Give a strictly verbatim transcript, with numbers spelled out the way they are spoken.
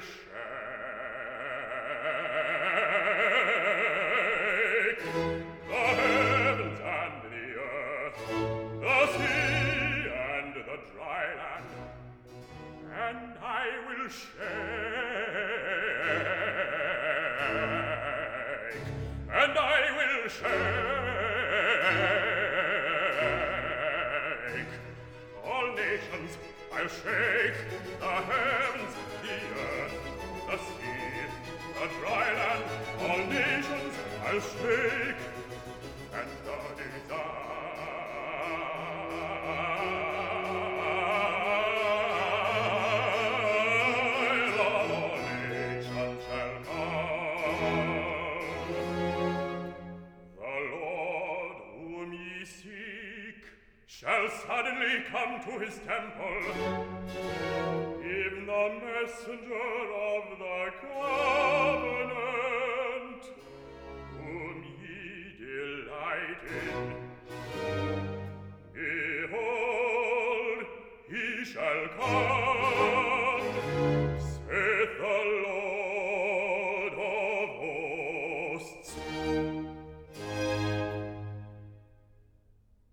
shake the heavens and the earth, the sea and the dry land, and I will shake, and I will shake all nations. I'll shake the heavens, the earth, the sea, the dry land, all nations I'll shake, and the desire of all nations shall come. The Lord whom ye seek shall suddenly come to his temple. Even the messenger of the covenant